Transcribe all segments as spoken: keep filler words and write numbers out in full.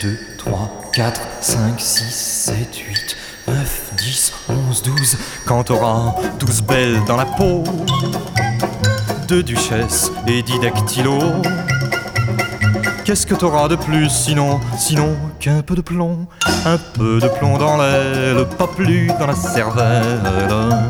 deux, trois, quatre, cinq, six, sept, huit, neuf, dix, onze, douze. Quand t'auras douze belles dans la peau, deux duchesses et dix dactylos, qu'est-ce que t'auras de plus sinon, sinon qu'un peu de plomb, un peu de plomb dans l'aile, pas plus dans la cervelle.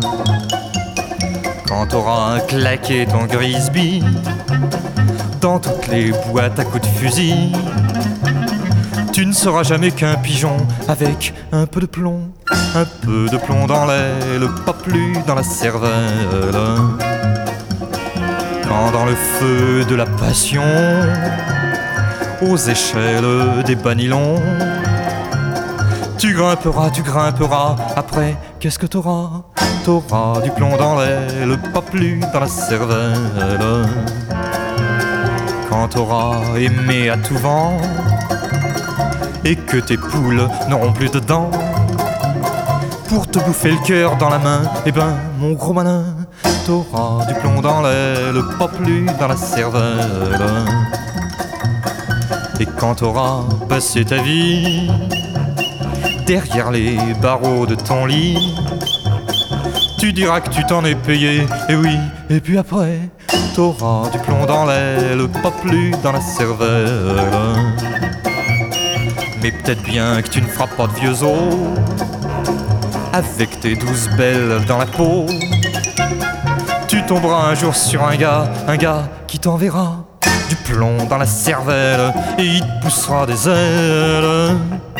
Quand t'auras claqué ton Grisby dans toutes les boîtes à coups de fusil, tu ne seras jamais qu'un pigeon avec un peu de plomb, un peu de plomb dans l'aile, pas plus dans la cervelle. Quand dans le feu de la passion, aux échelles des banilons, tu grimperas, tu grimperas, après qu'est-ce que t'auras? T'auras du plomb dans l'aile, pas plus dans la cervelle. Quand t'auras aimé à tout vent et que tes poules n'auront plus de dents pour te bouffer le cœur dans la main, eh ben mon gros malin, t'auras du plomb dans l'aile, pas plus dans la cervelle. Et quand t'auras passé ta vie derrière les barreaux de ton lit, tu diras que tu t'en es payé, et oui, et puis après t'auras du plomb dans l'aile, pas plus dans la cervelle. Mais peut-être bien que tu ne feras pas de vieux os avec tes douze belles dans la peau. Tu tomberas un jour sur un gars, un gars qui t'enverra du plomb dans la cervelle et il te poussera des ailes.